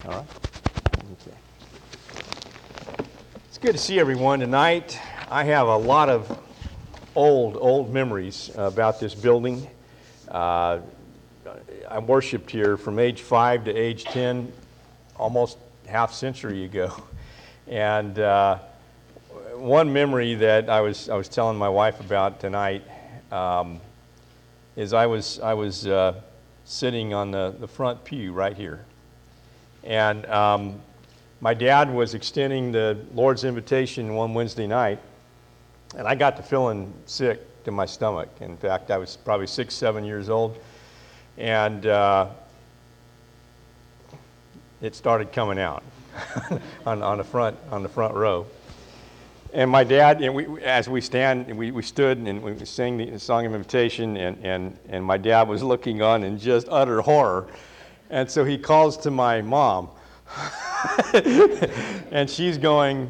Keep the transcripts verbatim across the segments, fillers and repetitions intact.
All right. Okay. It's good to see everyone tonight. I have a lot of old, old memories about this building. Uh, I worshiped here from age five to age ten, almost half century ago. And uh, one memory that I was I was telling my wife about tonight um, is I was I was uh, sitting on the, the front pew right here. And um, my dad was extending the Lord's invitation one Wednesday night, and I got to feeling sick to my stomach. In fact, I was probably six, seven years old, and uh, it started coming out on, on the front on the front row. And my dad, and we, as we stand, we, we stood and we sang the song of invitation, and, and, and my dad was looking on in just utter horror. And so he calls to my mom, and she's going,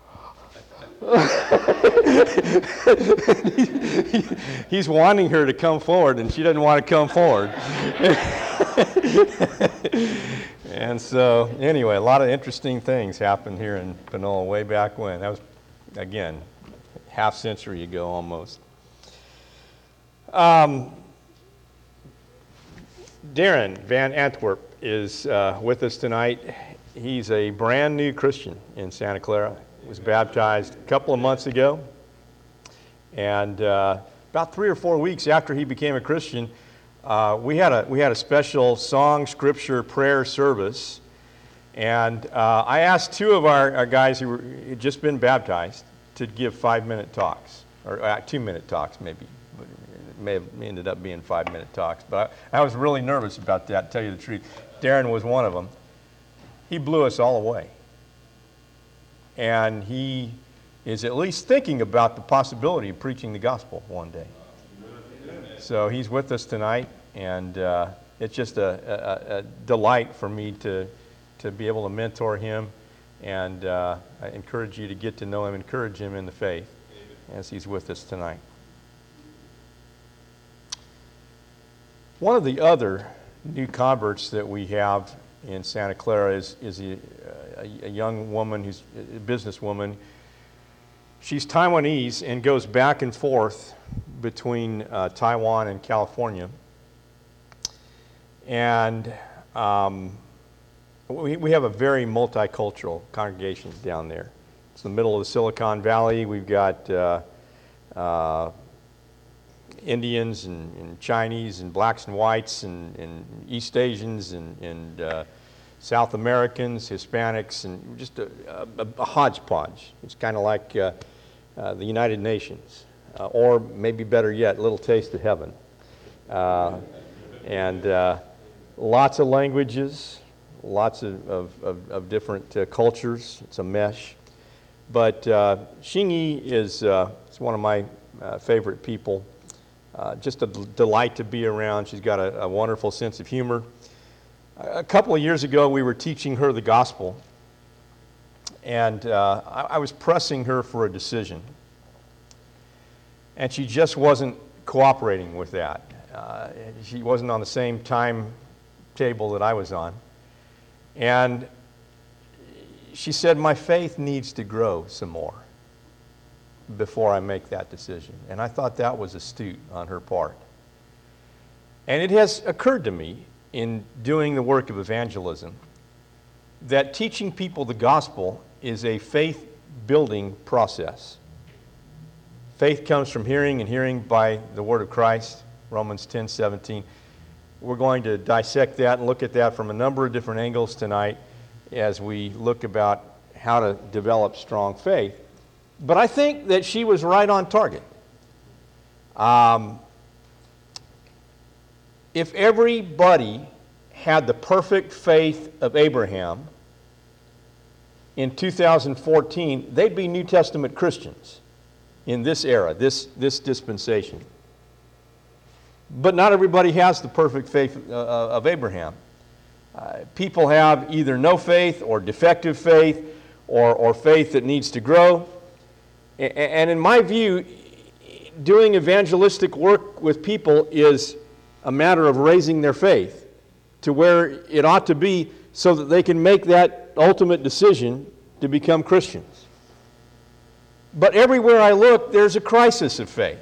he's wanting her to come forward, and she doesn't want to come forward. And so, anyway, a lot of interesting things happened here in Panola way back when. That was, again, half century ago almost. Um, Darren Van Antwerp is uh, with us tonight. He's a brand new Christian in Santa Clara. He was baptized a couple of months ago. And uh, about three or four weeks after he became a Christian, uh, we had a we had a special song, scripture, prayer service. And uh, I asked two of our, our guys who were, had just been baptized to give five-minute talks, or uh, two-minute talks maybe. It may have ended up being five-minute talks, but I, I was really nervous about that, to tell you the truth. Darren was one of them. He blew us all away. And he is at least thinking about the possibility of preaching the gospel one day. So he's with us tonight, and uh, it's just a, a, a delight for me to, to be able to mentor him, and uh, I encourage you to get to know him, encourage him in the faith as he's with us tonight. One of the other new converts that we have in Santa Clara is, is a, a, a young woman who's a businesswoman. She's Taiwanese and goes back and forth between uh, Taiwan and California. And um, we, we have a very multicultural congregation down there. It's the middle of the Silicon Valley. We've got uh, uh, Indians and, and Chinese and blacks and whites and, and East Asians and, and uh, South Americans, Hispanics, and just a, a, a hodgepodge. It's kind of like uh, uh, the United Nations, uh, or maybe better yet, a little taste of heaven. Uh, and uh, lots of languages, lots of, of, of, of different uh, cultures. It's a mesh. But uh, Xingyi is uh, is one of my uh, favorite people. Uh, just a delight to be around. She's got a, a wonderful sense of humor. A couple of years ago, we were teaching her the gospel, and uh, I, I was pressing her for a decision, and she just wasn't cooperating with that. Uh, she wasn't on the same timetable that I was on, and she said, "My faith needs to grow some more before I make that decision." And I thought that was astute on her part. And it has occurred to me in doing the work of evangelism that teaching people the gospel is a faith-building process. Faith comes from hearing, and hearing by the word of Christ, Romans ten seventeen. We're going to dissect that and look at that from a number of different angles tonight as we look about how to develop strong faith. But I think that she was right on target. Um, if everybody had the perfect faith of Abraham in two thousand fourteen, they'd be New Testament Christians in this era, this, this dispensation. But not everybody has the perfect faith uh, of Abraham. Uh, people have either no faith or defective faith or, or faith that needs to grow. And in my view, doing evangelistic work with people is a matter of raising their faith to where it ought to be so that they can make that ultimate decision to become Christians. But everywhere I look, there's a crisis of faith.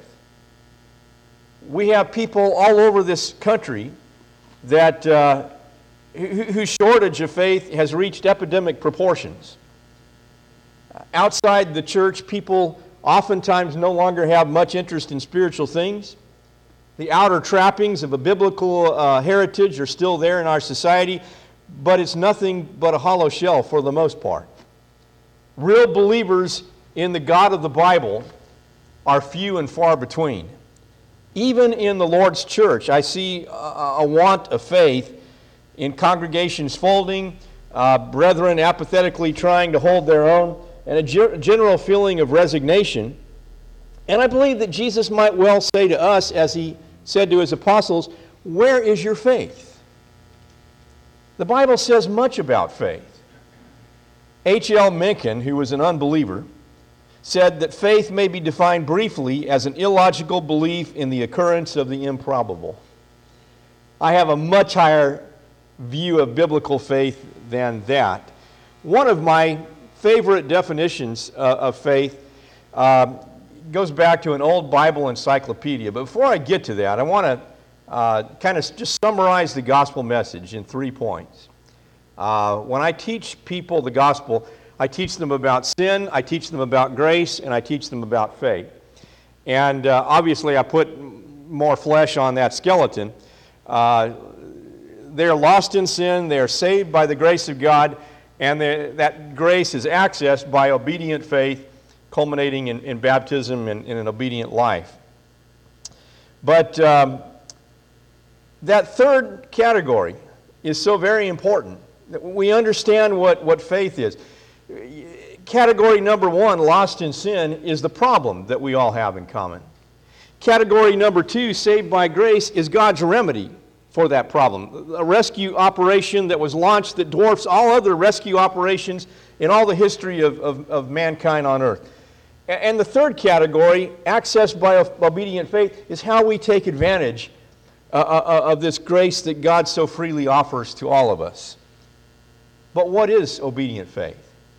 We have people all over this country that uh, whose shortage of faith has reached epidemic proportions. Outside the church, people oftentimes no longer have much interest in spiritual things. The outer trappings of a biblical uh, heritage are still there in our society, but it's nothing but a hollow shell for the most part. Real believers in the God of the Bible are few and far between. Even in the Lord's church, I see a, a want of faith in congregations folding, uh, brethren apathetically trying to hold their own, and a ge- general feeling of resignation. And I believe that Jesus might well say to us, as he said to his apostles, where is your faith? The Bible says much about faith. H L Mencken, who was an unbeliever, said that faith may be defined briefly as an illogical belief in the occurrence of the improbable. I have a much higher view of biblical faith than that. One of my favorite definitions uh, of faith uh, goes back to an old Bible encyclopedia. But before I get to that, I want to uh, kind of just summarize the gospel message in three points. Uh, when I teach people the gospel, I teach them about sin, I teach them about grace, and I teach them about faith. And uh, obviously I put more flesh on that skeleton. Uh, they're lost in sin, they're saved by the grace of God, and that grace is accessed by obedient faith, culminating in, in baptism and in an obedient life. But um, that third category is so very important, that we understand what, what faith is. Category number one, lost in sin, is the problem that we all have in common. Category number two, saved by grace, is God's remedy for that problem. A rescue operation that was launched that dwarfs all other rescue operations in all the history of, of, of mankind on earth. And the third category, accessed by obedient faith, is how we take advantage uh, uh, of this grace that God so freely offers to all of us. But what is obedient faith?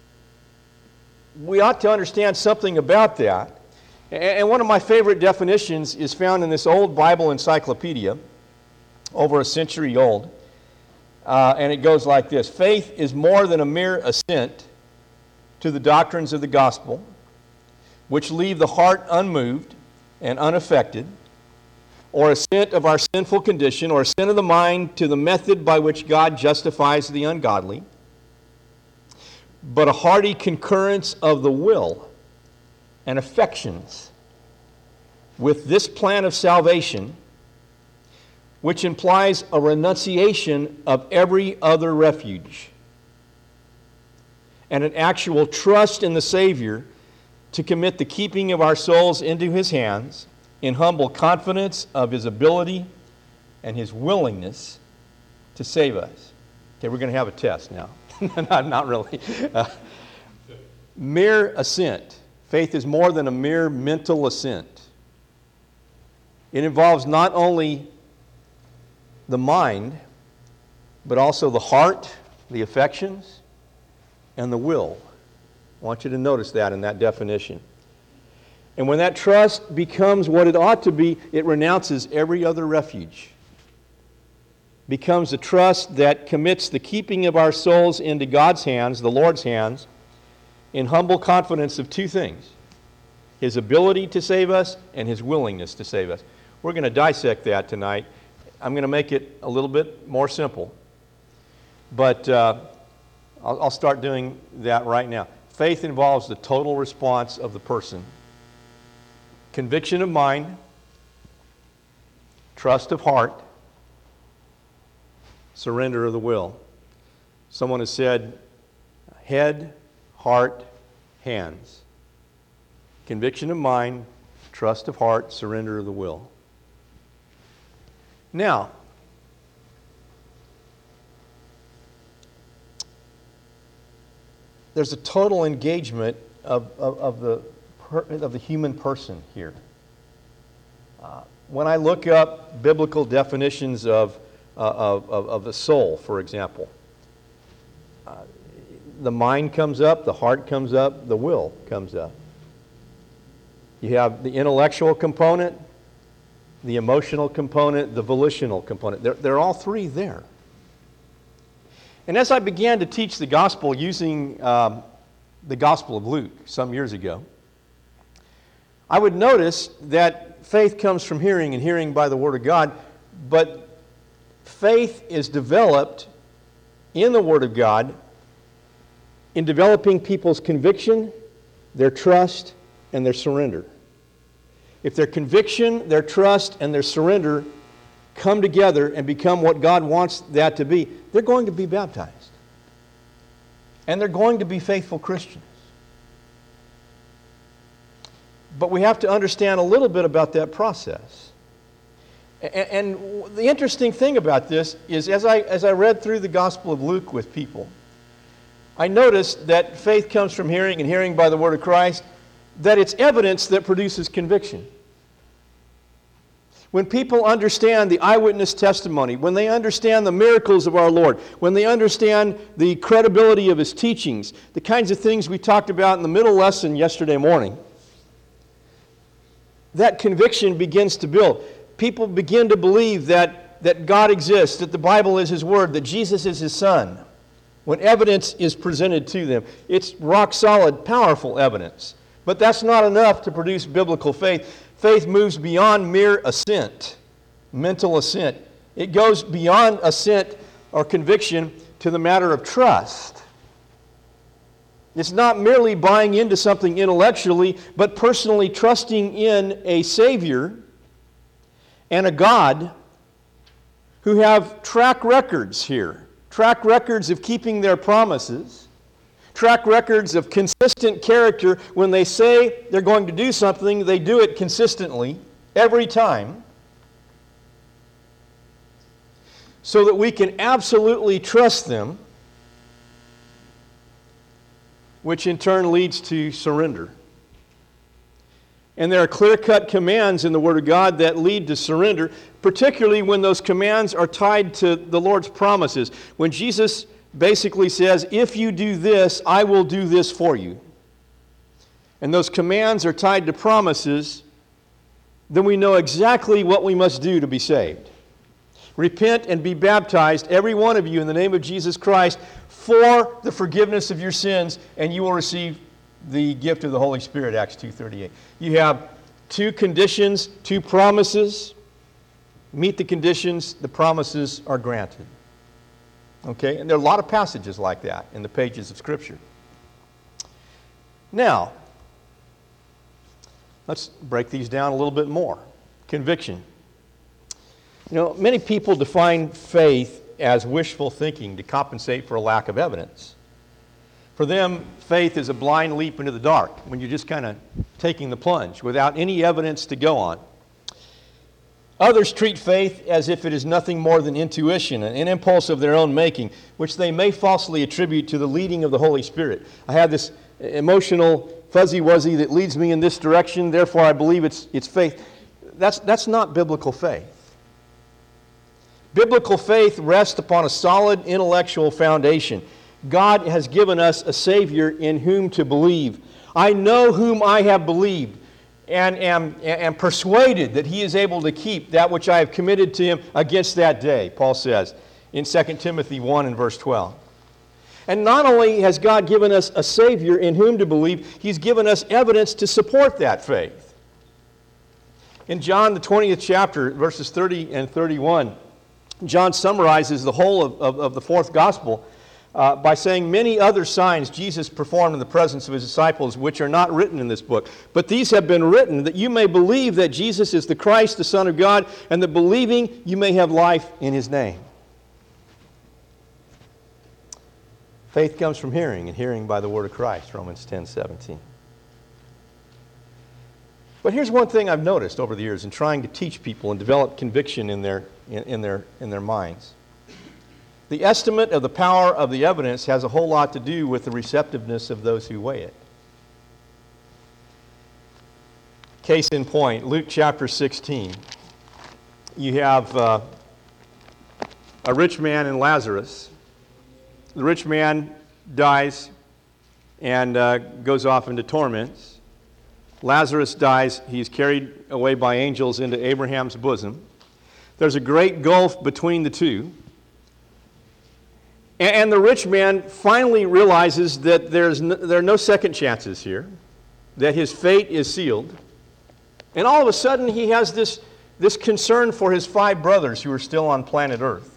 We ought to understand something about that. And one of my favorite definitions is found in this old Bible encyclopedia, over a century old. Uh, and it goes like this: faith is more than a mere assent to the doctrines of the gospel, which leave the heart unmoved and unaffected, or assent of our sinful condition, or assent of the mind to the method by which God justifies the ungodly, but a hearty concurrence of the will and affections with this plan of salvation, which implies a renunciation of every other refuge and an actual trust in the Savior to commit the keeping of our souls into His hands in humble confidence of His ability and His willingness to save us. Okay, we're going to have a test now. not, not really. Uh, mere assent. Faith is more than a mere mental assent. It involves not only the mind, but also the heart, the affections, and the will. I want you to notice that in that definition. And when that trust becomes what it ought to be, it renounces every other refuge. Becomes a trust that commits the keeping of our souls into God's hands, the Lord's hands, in humble confidence of two things: His ability to save us and His willingness to save us. We're going to dissect that tonight. I'm going to make it a little bit more simple. But uh, I'll, I'll start doing that right now. Faith involves the total response of the person. Conviction of mind, trust of heart, surrender of the will. Someone has said, head, heart, hands. Conviction of mind, trust of heart, surrender of the will. Now, there's a total engagement of, of, of, the, of the human person here. Uh, when I look up biblical definitions of, uh, of, of, of the soul, for example, the mind comes up, the heart comes up, the will comes up. You have the intellectual component, the emotional component, the volitional component. They're, they're all three there. And as I began to teach the gospel using um, the Gospel of Luke some years ago, I would notice that faith comes from hearing and hearing by the Word of God, but faith is developed in the Word of God in developing people's conviction, their trust, and their surrender. If their conviction, their trust, and their surrender come together and become what God wants that to be, they're going to be baptized. And they're going to be faithful Christians. But we have to understand a little bit about that process. And the interesting thing about this is, as I, as I read through the Gospel of Luke with people, I noticed that faith comes from hearing and hearing by the Word of Christ, that it's evidence that produces conviction. When people understand the eyewitness testimony, when they understand the miracles of our Lord, when they understand the credibility of His teachings, the kinds of things we talked about in the middle lesson yesterday morning, that conviction begins to build. People begin to believe that, that God exists, that the Bible is His Word, that Jesus is His Son. When evidence is presented to them, it's rock solid, powerful evidence. But that's not enough to produce biblical faith. Faith moves beyond mere assent, mental assent. It goes beyond assent or conviction to the matter of trust. It's not merely buying into something intellectually, but personally trusting in a Savior and a God who have track records here. Track records of keeping their promises. Track records of consistent character. When they say they're going to do something, they do it consistently, every time. So that we can absolutely trust them, which in turn leads to surrender. And there are clear-cut commands in the Word of God that lead to surrender, particularly when those commands are tied to the Lord's promises. When Jesus basically says, if you do this, I will do this for you. And those commands are tied to promises, then we know exactly what we must do to be saved. Repent and be baptized, every one of you, in the name of Jesus Christ, for the forgiveness of your sins, and you will receive the gift of the Holy Spirit, Acts two thirty-eight. You have two conditions, two promises. Meet the conditions, the promises are granted. Okay, and there are a lot of passages like that in the pages of Scripture. Now, let's break these down a little bit more. Conviction. You know, many people define faith as wishful thinking to compensate for a lack of evidence. For them, faith is a blind leap into the dark when you're just kind of taking the plunge without any evidence to go on. Others treat faith as if it is nothing more than intuition, an impulse of their own making, which they may falsely attribute to the leading of the Holy Spirit. I have this emotional fuzzy-wuzzy that leads me in this direction, therefore I believe it's, it's faith. That's, that's not biblical faith. Biblical faith rests upon a solid intellectual foundation. God has given us a Savior in whom to believe. I know whom I have believed, and am, am persuaded that He is able to keep that which I have committed to Him against that day, Paul says in Second Timothy one and verse twelve. And not only has God given us a Savior in whom to believe, He's given us evidence to support that faith. In John, the twentieth chapter, verses thirty and thirty-one, John summarizes the whole of, of, of the fourth gospel Uh, by saying, many other signs Jesus performed in the presence of His disciples, which are not written in this book. But these have been written that you may believe that Jesus is the Christ, the Son of God, and that believing you may have life in His name. Faith comes from hearing, and hearing by the word of Christ, Romans ten seventeen. But here's one thing I've noticed over the years in trying to teach people and develop conviction in their, in, in their, in their minds. The estimate of the power of the evidence has a whole lot to do with the receptiveness of those who weigh it. Case in point, Luke chapter sixteen. You have uh, a rich man and Lazarus. the rich man dies and uh, goes off into torments. Lazarus dies. He's carried away by angels into Abraham's bosom. There's a great gulf between the two. And, and the rich man finally realizes that there's no, there are no second chances here, that his fate is sealed. And all of a sudden, he has this, this concern for his five brothers who are still on planet Earth.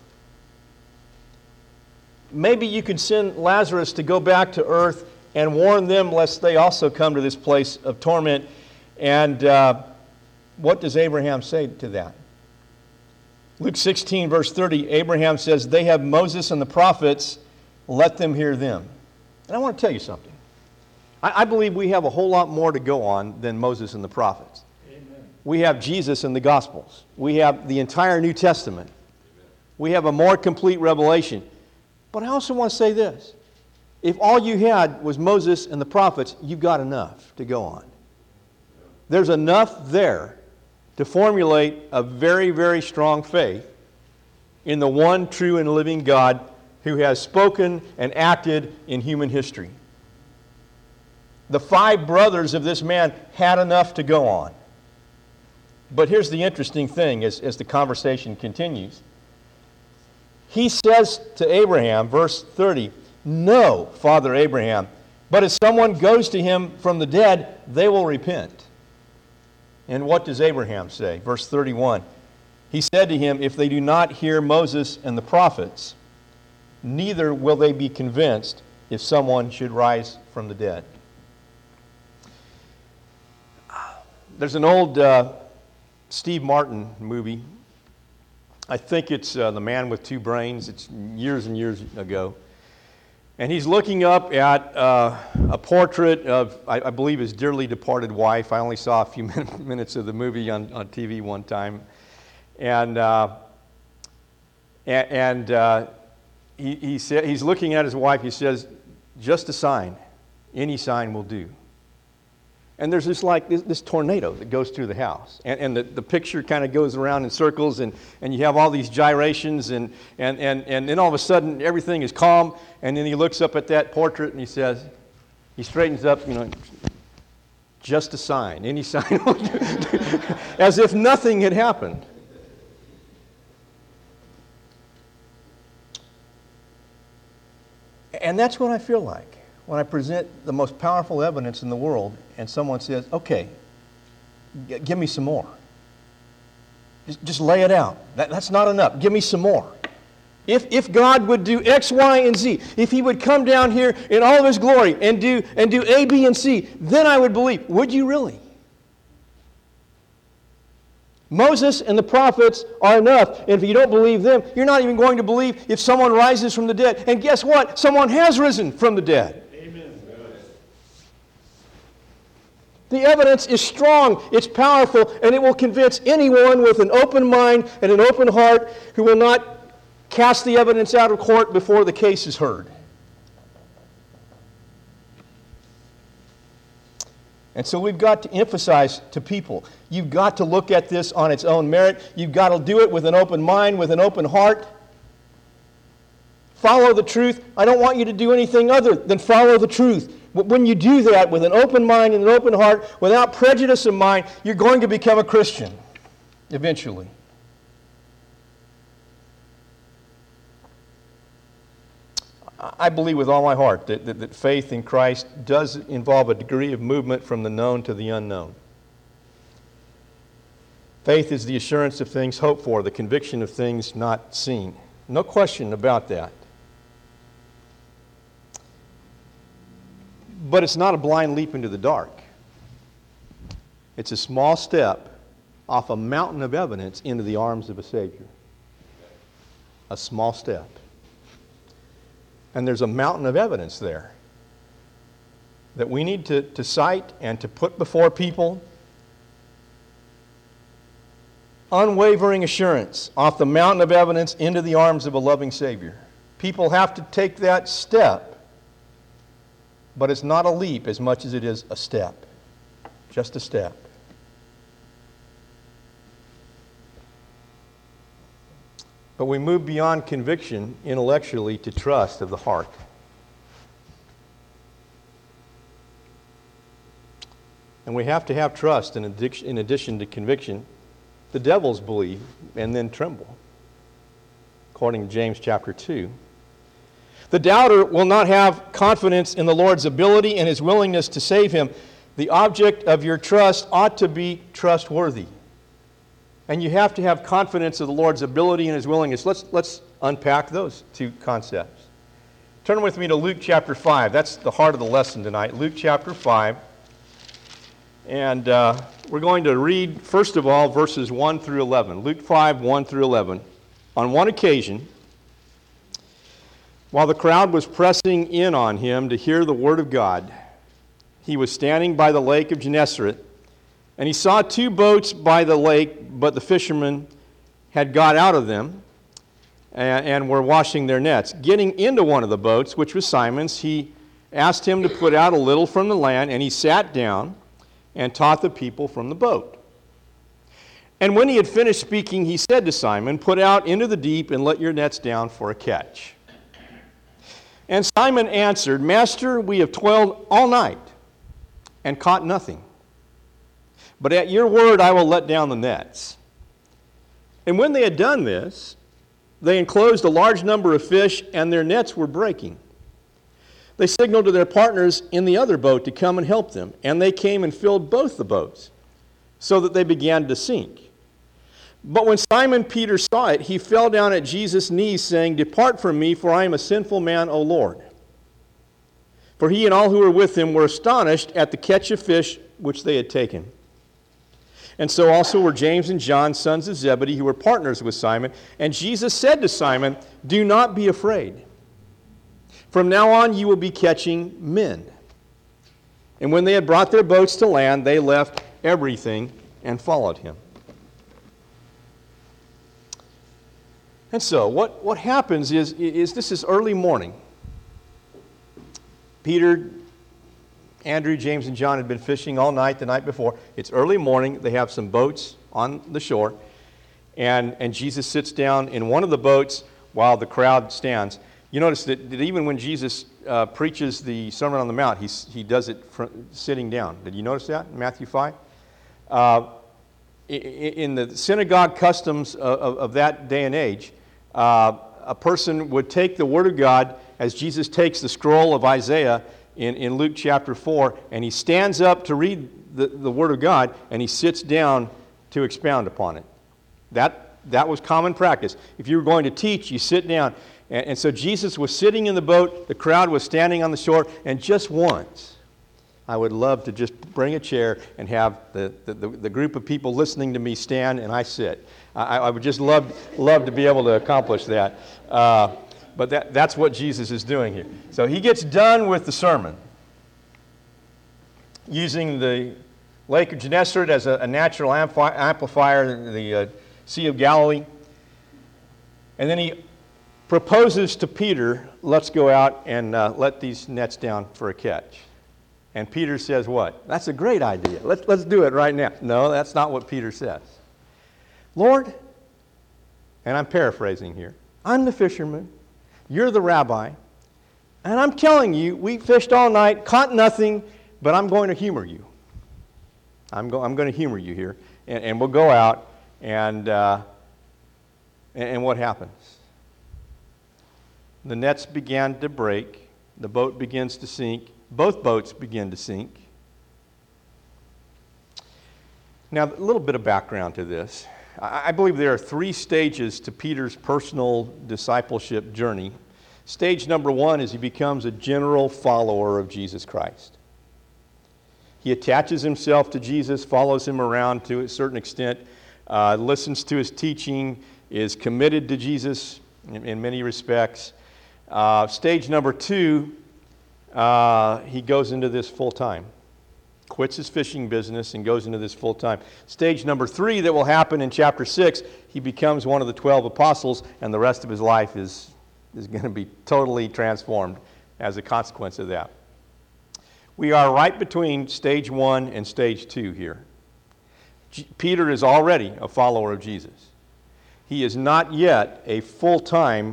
Maybe you could send Lazarus to go back to Earth and warn them lest they also come to this place of torment. And uh, what does Abraham say to that? Luke sixteen, verse thirty, Abraham says, they have Moses and the prophets, let them hear them. And I want to tell you something. I, I believe we have a whole lot more to go on than Moses and the prophets. Amen. We have Jesus and the Gospels. We have the entire New Testament. Amen. We have a more complete revelation. But I also want to say this. If all you had was Moses and the prophets, you've got enough to go on. There's enough there to formulate a very, very strong faith in the one true and living God who has spoken and acted in human history. The five brothers of this man had enough to go on. But here's the interesting thing as, as the conversation continues. He says to Abraham, verse thirty, no, Father Abraham, but if someone goes to him from the dead, they will repent. And what does Abraham say? Verse thirty-one, he said to him, if they do not hear Moses and the prophets, neither will they be convinced if someone should rise from the dead. There's an old uh, Steve Martin movie. I think it's uh, The Man with Two Brains. It's years and years ago. And he's looking up at uh, a portrait of, I, I believe, his dearly departed wife. I only saw a few min- minutes of the movie on, on T V one time. And uh, and, and uh, he, he said, he's looking at his wife. He says, just a sign. Any sign will do. And there's this like this, this tornado that goes through the house. And, and the, the picture kind of goes around in circles, and, and you have all these gyrations, and, and, and, and then all of a sudden everything is calm, and then he looks up at that portrait and he says, he straightens up, you know, just a sign, any sign will do. As if nothing had happened. And that's what I feel like when I present the most powerful evidence in the world and someone says, okay, g- give me some more. Just, just lay it out. That, that's not enough. Give me some more. If, if God would do X, Y, and Z, if He would come down here in all of His glory and do, and do A, B, and C, then I would believe. Would you really? Moses and the prophets are enough. And if you don't believe them, you're not even going to believe if someone rises from the dead. And guess what? Someone has risen from the dead. The evidence is strong, it's powerful, and it will convince anyone with an open mind and an open heart who will not cast the evidence out of court before the case is heard. And so we've got to emphasize to people, you've got to look at this on its own merit. You've got to do it with an open mind, with an open heart. Follow the truth. I don't want you to do anything other than follow the truth. When you do that with an open mind and an open heart, without prejudice in mind, you're going to become a Christian eventually. I believe with all my heart that, that, that faith in Christ does involve a degree of movement from the known to the unknown. Faith is the assurance of things hoped for, the conviction of things not seen. No question about that. But it's not a blind leap into the dark. It's a small step off a mountain of evidence into the arms of a Savior. A small step. And there's a mountain of evidence there that we need to, to cite and to put before people. Unwavering assurance off the mountain of evidence into the arms of a loving Savior. People have to take that step. But it's not a leap as much as it is a step. Just a step. But we move beyond conviction intellectually to trust of the heart. And we have to have trust in addition, in addition to conviction. The devils believe and then tremble, according to James chapter two. The doubter will not have confidence in the Lord's ability and His willingness to save him. The object of your trust ought to be trustworthy. And you have to have confidence of the Lord's ability and His willingness. Let's, let's unpack those two concepts. Turn with me to Luke chapter five. That's the heart of the lesson tonight. Luke chapter five. And uh, we're going to read, first of all, verses one through eleven. Luke five, one through eleven. On one occasion, while the crowd was pressing in on him to hear the word of God, he was standing by the lake of Gennesaret, and he saw two boats by the lake, but the fishermen had got out of them and, and were washing their nets. Getting into one of the boats, which was Simon's, he asked him to put out a little from the land, and he sat down and taught the people from the boat. And when he had finished speaking, he said to Simon, "Put out into the deep and let your nets down for a catch." And Simon answered, "Master, we have toiled all night and caught nothing. But at your word I will let down the nets." And when they had done this, they enclosed a large number of fish, and their nets were breaking. They signaled to their partners in the other boat to come and help them, and they came and filled both the boats, so that they began to sink. But when Simon Peter saw it, he fell down at Jesus' knees, saying, "Depart from me, for I am a sinful man, O Lord." For he and all who were with him were astonished at the catch of fish which they had taken. And so also were James and John, sons of Zebedee, who were partners with Simon. And Jesus said to Simon, "Do not be afraid. From now on you will be catching men." And when they had brought their boats to land, they left everything and followed him. And so what, what happens is, is this is early morning. Peter, Andrew, James, and John had been fishing all night the night before. It's early morning. They have some boats on the shore. And, and Jesus sits down in one of the boats while the crowd stands. You notice that, that even when Jesus uh, preaches the Sermon on the Mount, he's, he does it fr- sitting down. Did you notice that in Matthew five? Uh, in the synagogue customs of, of, of that day and age, uh, a person would take the Word of God as Jesus takes the scroll of Isaiah in, in Luke chapter four, and he stands up to read the, the Word of God, and he sits down to expound upon it. That, that was common practice. If you were going to teach, you sit down. And, and so Jesus was sitting in the boat, the crowd was standing on the shore, and just once, I would love to just bring a chair and have the, the, the, the group of people listening to me stand and I sit. I, I would just love, love to be able to accomplish that. Uh, but that, that's what Jesus is doing here. So he gets done with the sermon, using the Lake of Gennesaret as a, a natural ampli- amplifier, the uh, Sea of Galilee. And then he proposes to Peter, "Let's go out and uh, let these nets down for a catch." And Peter says what? "That's a great idea. Let's, let's do it right now." No, that's not what Peter says. "Lord," and I'm paraphrasing here, "I'm the fisherman, you're the rabbi, and I'm telling you, we fished all night, caught nothing, but I'm going to humor you. I'm, go, I'm going to humor you here, and, and we'll go out, and, uh, and, and what happens? The nets began to break, the boat begins to sink, both boats begin to sink. Now, a little bit of background to this. I believe there are three stages to Peter's personal discipleship journey. Stage number one is he becomes a general follower of Jesus Christ. He attaches himself to Jesus, follows him around to a certain extent, uh, listens to his teaching, is committed to Jesus in, in many respects. Uh, stage number two, uh, he goes into this full time. Quits his fishing business and goes into this full time. Stage number three that will happen in chapter six, he becomes one of the twelve apostles, and the rest of his life is, is going to be totally transformed as a consequence of that. We are right between stage one and stage two here. G- Peter is already a follower of Jesus. He is not yet a full-time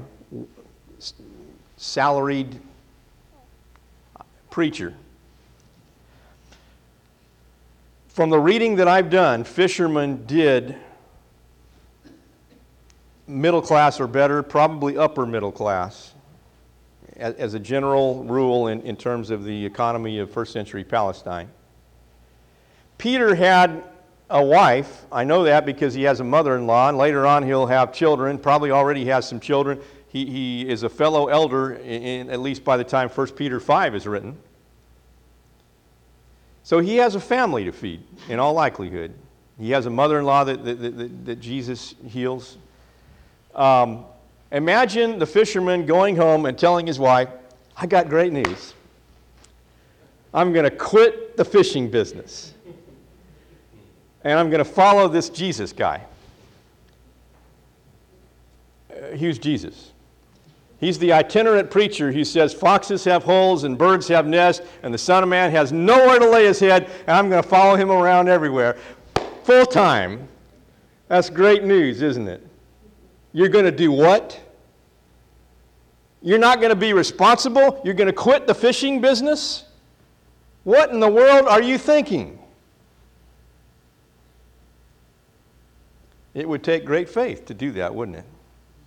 salaried preacher. From the reading that I've done, fishermen did middle class or better, probably upper middle class, as, as a general rule in, in terms of the economy of first century Palestine. Peter had a wife. I know that because he has a mother-in-law, and later on he'll have children, probably already has some children. He, he is a fellow elder, in, in, at least by the time First Peter five is written. So he has a family to feed, in all likelihood. He has a mother-in-law that, that, that, that Jesus heals. Um, imagine the fisherman going home and telling his wife, I got great news. I'm going to quit the fishing business. And I'm going to follow this Jesus guy. Uh, who's Jesus? He's the itinerant preacher who says foxes have holes and birds have nests and the Son of Man has nowhere to lay his head, and I'm going to follow him around everywhere. Full time. That's great news, isn't it? You're going to do what? You're not going to be responsible? You're going to quit the fishing business? What in the world are you thinking? It would take great faith to do that, wouldn't it?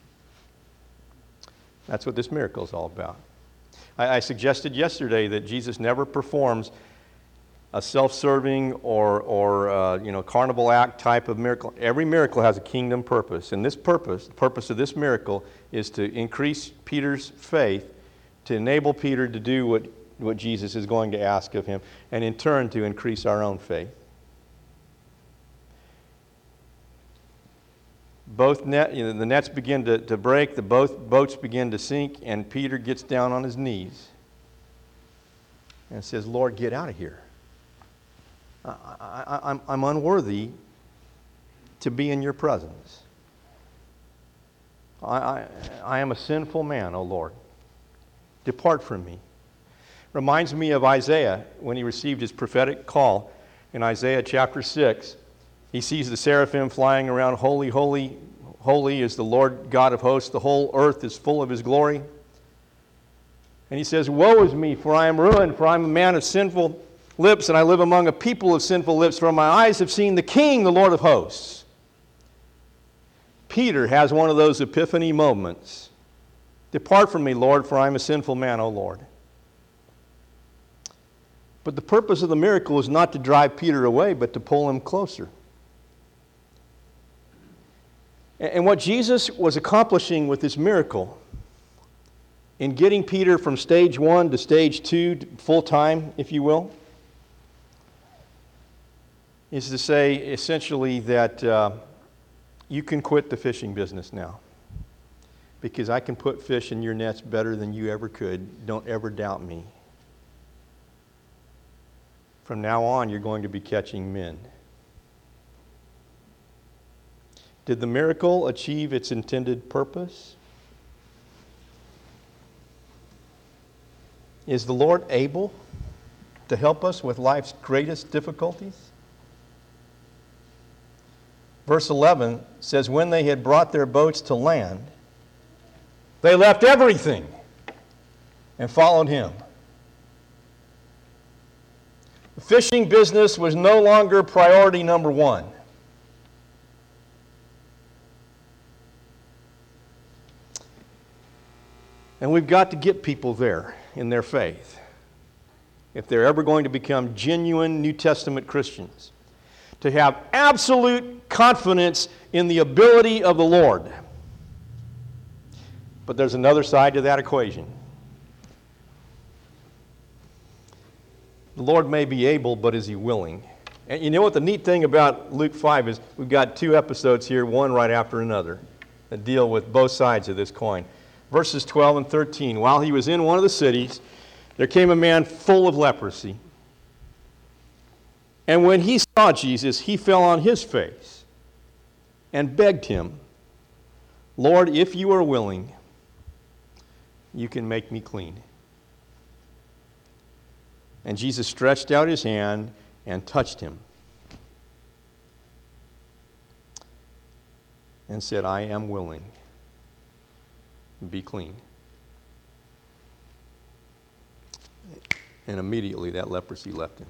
That's what this miracle is all about. I, I suggested yesterday that Jesus never performs a self-serving or, or uh, you know, carnival act type of miracle. Every miracle has a kingdom purpose. And this purpose, the purpose of this miracle, is to increase Peter's faith, to enable Peter to do what, what Jesus is going to ask of him, and in turn to increase our own faith. Both net, you know, the nets begin to, to break, the both boats begin to sink, and Peter gets down on his knees and says, Lord, get out of here. I, I, I'm, I'm unworthy to be in your presence. I, I, I am a sinful man, O Lord. Depart from me. Reminds me of Isaiah when he received his prophetic call in Isaiah chapter six. He sees the seraphim flying around, holy, holy, holy is the Lord God of hosts. The whole earth is full of his glory. And he says, woe is me, for I am ruined, for I am a man of sinful lips, and I live among a people of sinful lips, for my eyes have seen the King, the Lord of hosts. Peter has one of those epiphany moments. Depart from me, Lord, for I am a sinful man, O Lord. But the purpose of the miracle is not to drive Peter away, but to pull him closer. And what Jesus was accomplishing with this miracle, in getting Peter from stage one to stage two, full time, if you will, is to say essentially that uh, you can quit the fishing business now, because I can put fish in your nets better than you ever could. Don't ever doubt me. From now on, you're going to be catching men. Did the miracle achieve its intended purpose? Is the Lord able to help us with life's greatest difficulties? Verse eleven says, when they had brought their boats to land, they left everything and followed him. The fishing business was no longer priority number one. And we've got to get people there in their faith, if they're ever going to become genuine New Testament Christians, to have absolute confidence in the ability of the Lord. But there's another side to that equation. The Lord may be able, but is he willing? And you know what the neat thing about Luke five is? We've got two episodes here, one right after another, that deal with both sides of this coin. Verses twelve and thirteen. While he was in one of the cities, there came a man full of leprosy. And when he saw Jesus, he fell on his face and begged him, Lord, if you are willing, you can make me clean. And Jesus stretched out his hand and touched him. and said, I am willing. Be clean. And immediately that leprosy left him.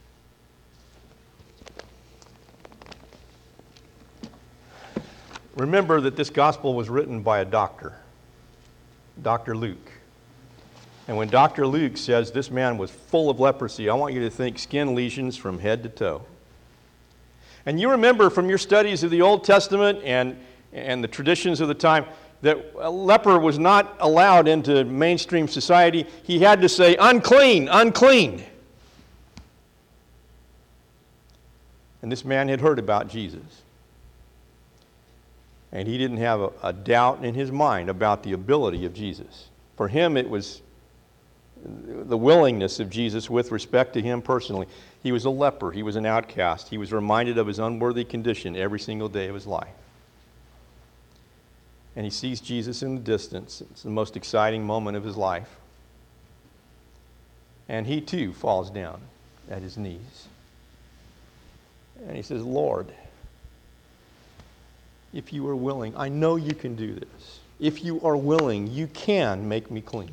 Remember that this gospel was written by a doctor, Doctor Luke. And when Doctor Luke says this man was full of leprosy, I want you to think skin lesions from head to toe. And you remember from your studies of the Old Testament and, and the traditions of the time that a leper was not allowed into mainstream society. He had to say, unclean, unclean. And this man had heard about Jesus. And he didn't have a, a doubt in his mind about the ability of Jesus. For him, it was the willingness of Jesus with respect to him personally. He was a leper. He was an outcast. He was reminded of his unworthy condition every single day of his life. And he sees Jesus in the distance. It's the most exciting moment of his life. And he too falls down at his knees. And he says, Lord, if you are willing, I know you can do this. If you are willing, you can make me clean.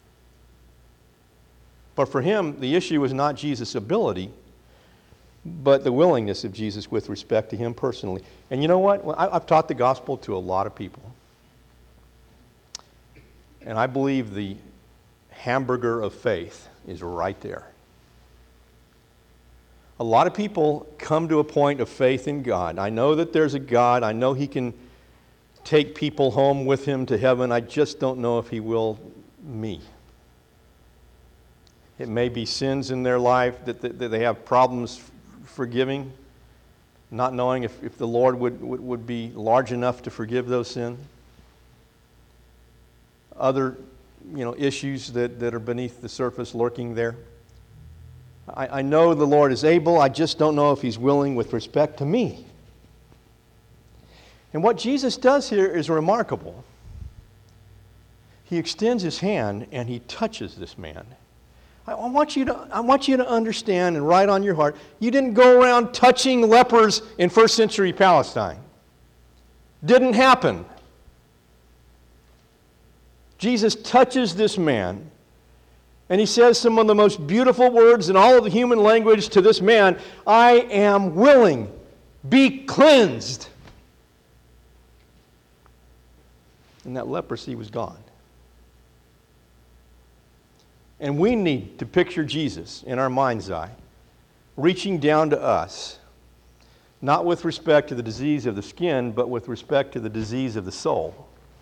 But for him, the issue was not Jesus' ability, but the willingness of Jesus with respect to him personally. And you know what? Well, I've taught the gospel to a lot of people. And I believe the hamburger of faith is right there. A lot of people come to a point of faith in God. I know that there's a God. I know He can take people home with Him to heaven. I just don't know if He will me. It may be sins in their life that, that, that they have problems forgiving, not knowing if, if the Lord would, would, would be large enough to forgive those sins. Other, you know, issues that, that are beneath the surface lurking there. I, I know the Lord is able. I just don't know if He's willing with respect to me. And what Jesus does here is remarkable. He extends His hand and He touches this man. I, I want you to, I want you to understand and write on your heart, you didn't go around touching lepers in first century Palestine. Didn't happen. Jesus touches this man, and He says some of the most beautiful words in all of the human language to this man, I am willing, be cleansed. And that leprosy was gone. And we need to picture Jesus in our mind's eye, reaching down to us, not with respect to the disease of the skin, but with respect to the disease of the soul.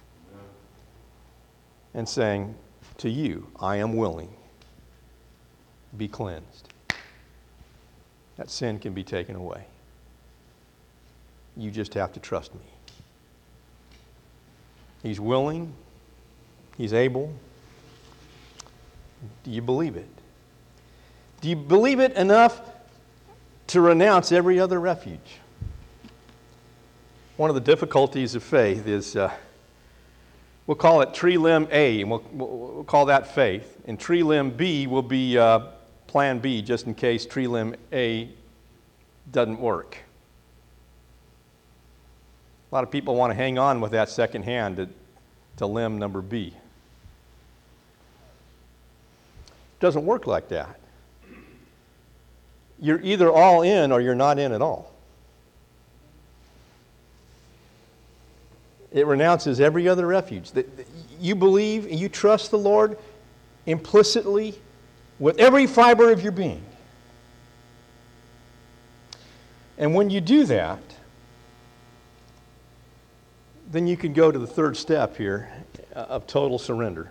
And saying, to you, I am willing. Be cleansed. That sin can be taken away. You just have to trust me. He's willing. He's able. Do you believe it? Do you believe it enough to renounce every other refuge? One of the difficulties of faith is... Uh, We'll call it tree limb A, and we'll, we'll call that faith. And tree limb B will be uh, plan B, just in case tree limb A doesn't work. A lot of people want to hang on with that second hand to, to limb number B. It doesn't work like that. You're either all in or you're not in at all. It renounces every other refuge. You believe and you trust the Lord implicitly with every fiber of your being. And when you do that, then you can go to the third step here of total surrender.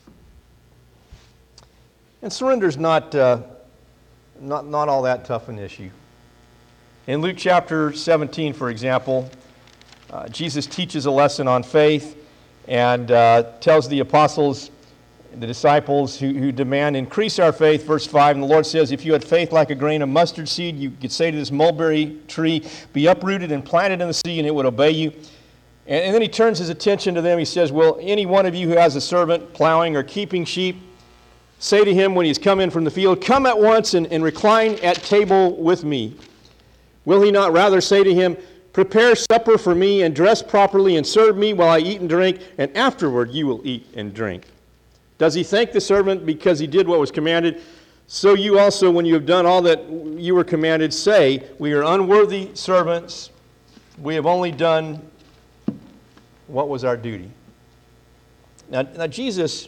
And surrender is not, uh, not, not all that tough an issue. In Luke chapter seventeen, for example, Uh, Jesus teaches a lesson on faith and uh, tells the apostles, the disciples who, who demand, increase our faith, verse five, and the Lord says, if you had faith like a grain of mustard seed, you could say to this mulberry tree, be uprooted and planted in the sea, and it would obey you. And, and then He turns His attention to them. He says, will any one of you who has a servant plowing or keeping sheep, say to him when he's come in from the field, come at once and, and recline at table with me? Will he not rather say to him, Prepare supper for me and dress properly and serve me while I eat and drink, and afterward you will eat and drink. Does he thank the servant because he did what was commanded? So you also, when you have done all that you were commanded, say, we are unworthy servants. We have only done what was our duty. Now, now Jesus,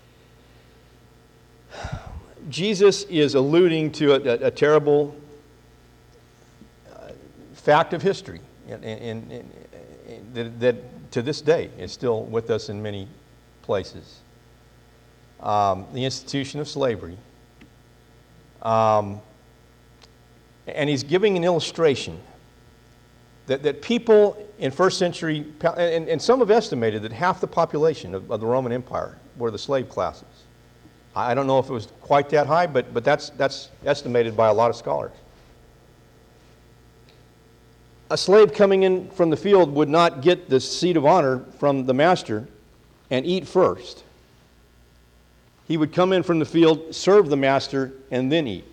Jesus is alluding to a, a, a terrible uh, fact of history in, in, in, in, that, that to this day is still with us in many places. Um, the institution of slavery. Um, and he's giving an illustration that, that people in first century, and, and some have estimated that half the population of, of the Roman Empire were the slave classes. I don't know if it was quite that high, but, but that's, that's estimated by a lot of scholars. A slave coming in from the field would not get the seat of honor from the master and eat first. He would come in from the field, serve the master, and then eat.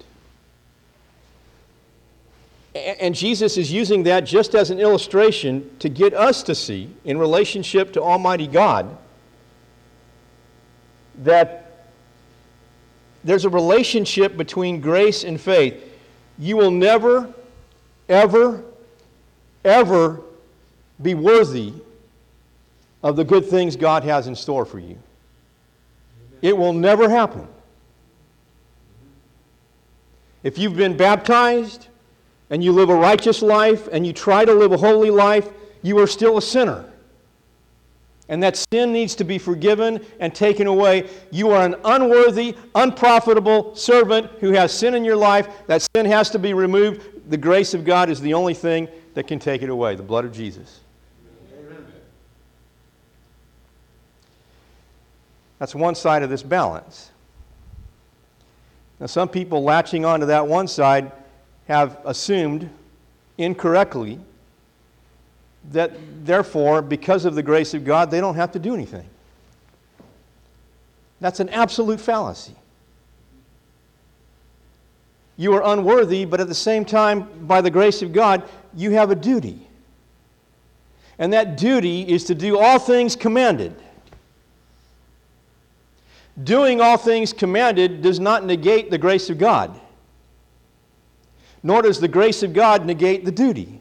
And Jesus is using that just as an illustration to get us to see, in relationship to Almighty God, that there's a relationship between grace and faith. You will never, ever, ever be worthy of the good things God has in store for you. It will never happen. If you've been baptized and you live a righteous life and you try to live a holy life, you are still a sinner. And that sin needs to be forgiven and taken away. You are an unworthy, unprofitable servant who has sin in your life. That sin has to be removed. The grace of God is the only thing that can take it away, the blood of Jesus. That's one side of this balance. Now, some people latching onto that one side have assumed incorrectly that, therefore, because of the grace of God, they don't have to do anything. That's an absolute fallacy. You are unworthy, but at the same time, by the grace of God, you have a duty. And that duty is to do all things commanded. Doing all things commanded does not negate the grace of God, nor does the grace of God negate the duty.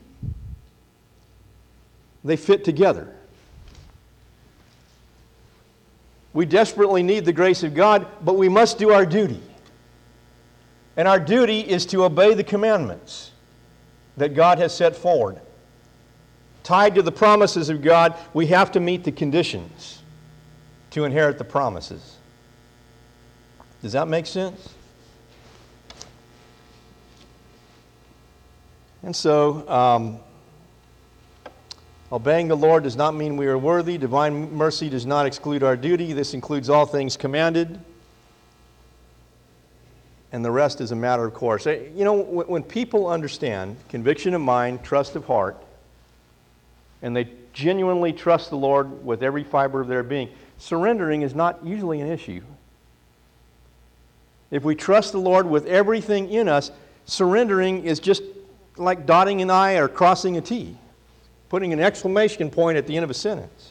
They fit together. We desperately need the grace of God, but we must do our duty. And our duty is to obey the commandments that God has set forward. Tied to the promises of God, we have to meet the conditions to inherit the promises. Does that make sense? And so, um, obeying the Lord does not mean we are worthy. Divine mercy does not exclude our duty. This includes all things commanded. And the rest is a matter of course. You know, when people understand conviction of mind, trust of heart, and they genuinely trust the Lord with every fiber of their being, surrendering is not usually an issue. If we trust the Lord with everything in us, surrendering is just like dotting an I or crossing a T, putting an exclamation point at the end of a sentence.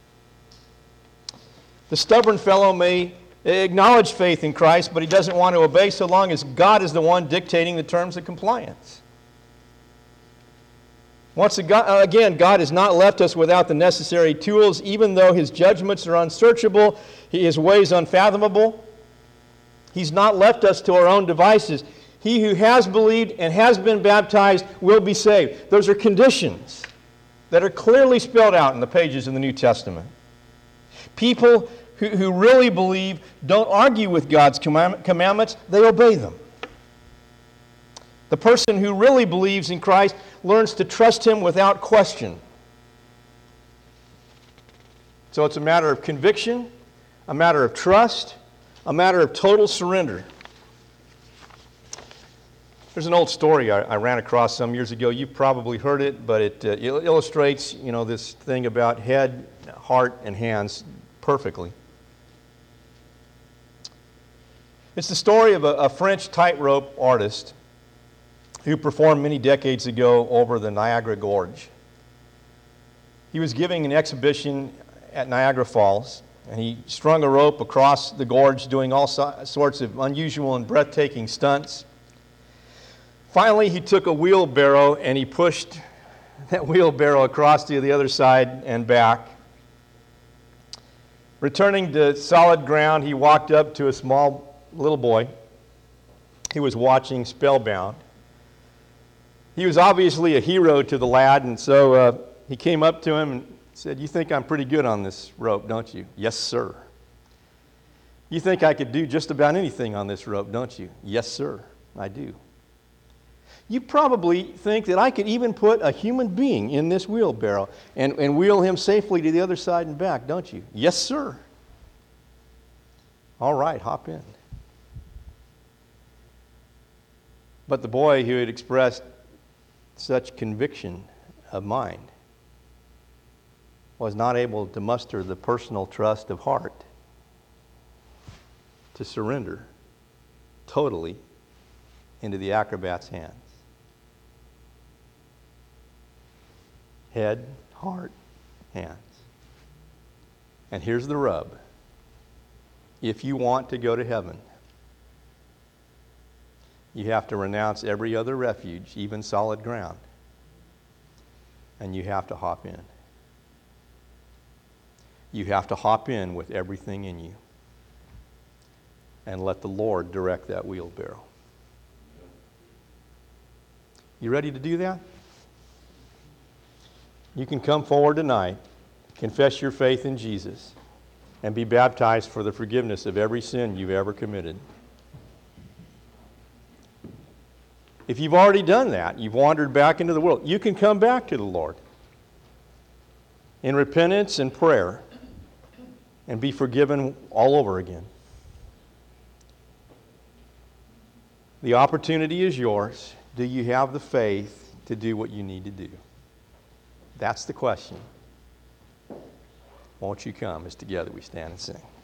The stubborn fellow may acknowledge faith in Christ, but he doesn't want to obey so long as God is the one dictating the terms of compliance. Once again, God has not left us without the necessary tools, even though His judgments are unsearchable, His ways unfathomable. He's not left us to our own devices. He who has believed and has been baptized will be saved. Those are conditions that are clearly spelled out in the pages of the New Testament. People who, who really believe don't argue with God's commandments, they obey them. The person who really believes in Christ learns to trust Him without question. So it's a matter of conviction, a matter of trust, a matter of total surrender. There's an old story I, I ran across some years ago. You've probably heard it, but it uh, illustrates, you know, this thing about head, heart, and hands perfectly. It's the story of a, a French tightrope artist who performed many decades ago over the Niagara Gorge. He was giving an exhibition at Niagara Falls, and he strung a rope across the gorge doing all so- sorts of unusual and breathtaking stunts. Finally, he took a wheelbarrow and he pushed that wheelbarrow across to the other side and back. Returning to solid ground, he walked up to a small little boy who was watching spellbound. He was obviously a hero to the lad, and so uh, he came up to him and said, "You think I'm pretty good on this rope, don't you?" "Yes, sir." "You think I could do just about anything on this rope, don't you?" "Yes, sir, I do." "You probably think that I could even put a human being in this wheelbarrow and, and wheel him safely to the other side and back, don't you?" "Yes, sir." "All right, hop in." But the boy who had expressed such conviction of mind was not able to muster the personal trust of heart to surrender totally into the acrobat's hands. Head, heart, hands. And here's the rub. If you want to go to heaven, you have to renounce every other refuge, even solid ground, and you have to hop in. You have to hop in with everything in you and let the Lord direct that wheelbarrow. You ready to do that? You can come forward tonight, confess your faith in Jesus, and be baptized for the forgiveness of every sin you've ever committed. If you've already done that, you've wandered back into the world, you can come back to the Lord in repentance and prayer and be forgiven all over again. The opportunity is yours. Do you have the faith to do what you need to do? That's the question. Won't you come as together we stand and sing?